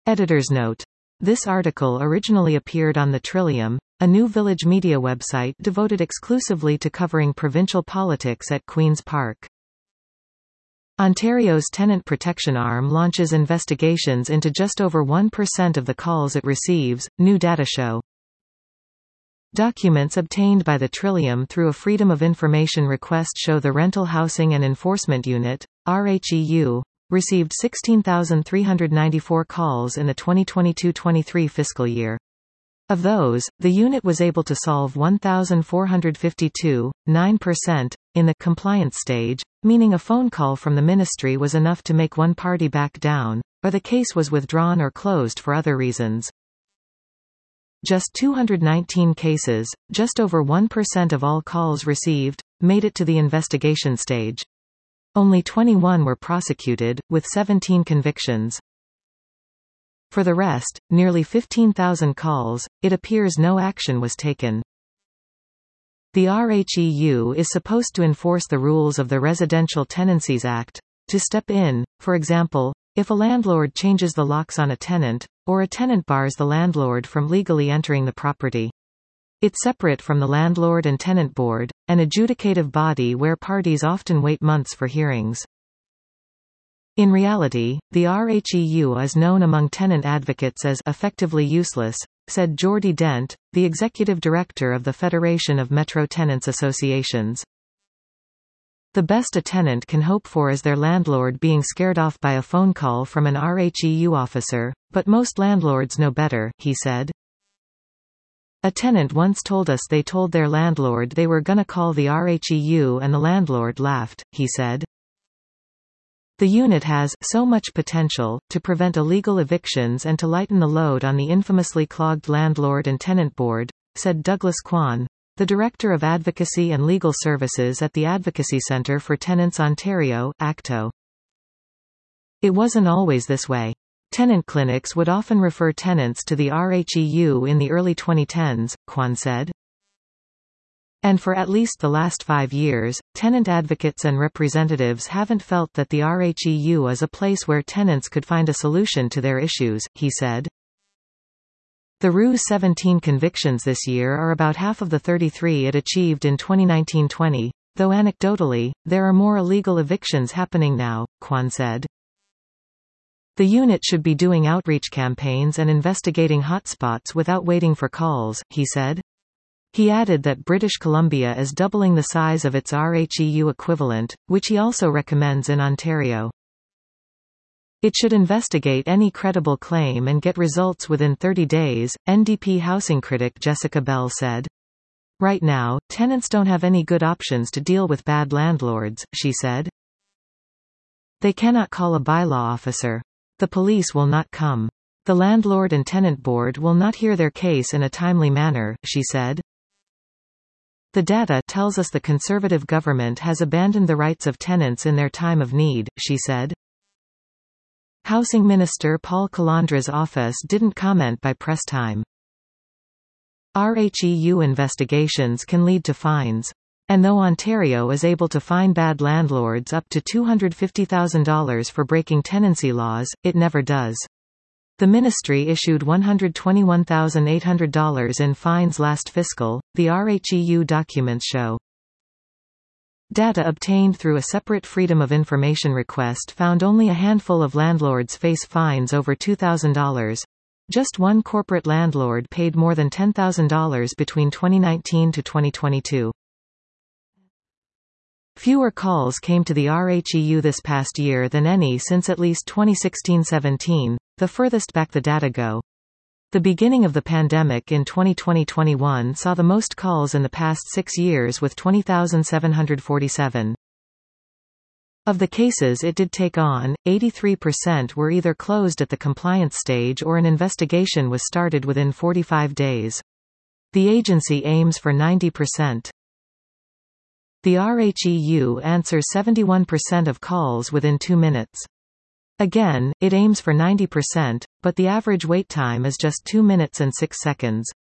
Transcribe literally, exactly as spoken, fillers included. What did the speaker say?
Editor's note. This article originally appeared on the Trillium, a new village media website devoted exclusively to covering provincial politics at Queen's Park. Ontario's tenant protection arm launches investigations into just over one percent of the calls it receives, new data show. Documents obtained by the Trillium through a Freedom of Information request show the Rental Housing and Enforcement Unit, R H E U, received sixteen thousand three hundred ninety-four calls in the twenty twenty-two twenty-three fiscal year. Of those, the unit was able to solve one thousand four hundred fifty-two, nine percent, in the compliance stage, meaning a phone call from the ministry was enough to make one party back down, or the case was withdrawn or closed for other reasons. Just two hundred nineteen cases, just over one percent of all calls received, made it to the investigation stage. Only twenty-one were prosecuted, with seventeen convictions. For the rest, nearly fifteen thousand calls, it appears no action was taken. The R H E U is supposed to enforce the rules of the Residential Tenancies Act, to step in, for example, if a landlord changes the locks on a tenant, or a tenant bars the landlord from legally entering the property. It's separate from the Landlord and Tenant Board, an adjudicative body where parties often wait months for hearings. In reality, the R H E U is known among tenant advocates as effectively useless, said Jordy Dent, the executive director of the Federation of Metro Tenants Associations. The best a tenant can hope for is their landlord being scared off by a phone call from an R H E U officer, but most landlords know better, he said. A tenant once told us they told their landlord they were gonna call the R H E U and the landlord laughed, he said. The unit has so much potential to prevent illegal evictions and to lighten the load on the infamously clogged Landlord and Tenant Board, said Douglas Kwan, the Director of Advocacy and Legal Services at the Advocacy Centre for Tenants Ontario, A C T O. It wasn't always this way. Tenant clinics would often refer tenants to the R H E U in the early twenty tens, Kwan said. And for at least the last five years, tenant advocates and representatives haven't felt that the R H E U is a place where tenants could find a solution to their issues, he said. The R U's seventeen convictions this year are about half of the thirty-three it achieved in twenty nineteen twenty, though anecdotally, there are more illegal evictions happening now, Kwan said. The unit should be doing outreach campaigns and investigating hotspots without waiting for calls, he said. He added that British Columbia is doubling the size of its R H E U equivalent, which he also recommends in Ontario. It should investigate any credible claim and get results within thirty days, N D P housing critic Jessica Bell said. Right now, tenants don't have any good options to deal with bad landlords, she said. They cannot call a bylaw officer. The police will not come. The Landlord and Tenant Board will not hear their case in a timely manner, she said. The data tells us the Conservative government has abandoned the rights of tenants in their time of need, she said. Housing Minister Paul Calandra's office didn't comment by press time. R H E U investigations can lead to fines. And though Ontario is able to fine bad landlords up to two hundred fifty thousand dollars for breaking tenancy laws, it never does. The ministry issued one hundred twenty-one thousand eight hundred dollars in fines last fiscal, the R H E U documents show. Data obtained through a separate Freedom of Information request found only a handful of landlords face fines over two thousand dollars. Just one corporate landlord paid more than ten thousand dollars between twenty nineteen to twenty twenty-two. Fewer calls came to the R H E U this past year than any since at least twenty sixteen seventeen, the furthest back the data go. The beginning of the pandemic in twenty twenty to twenty-one saw the most calls in the past six years with twenty thousand seven hundred forty-seven. Of the cases it did take on, eighty-three percent were either closed at the compliance stage or an investigation was started within forty-five days. The agency aims for ninety percent. The R H E U answers seventy-one percent of calls within two minutes. Again, it aims for ninety percent, but the average wait time is just two minutes and six seconds.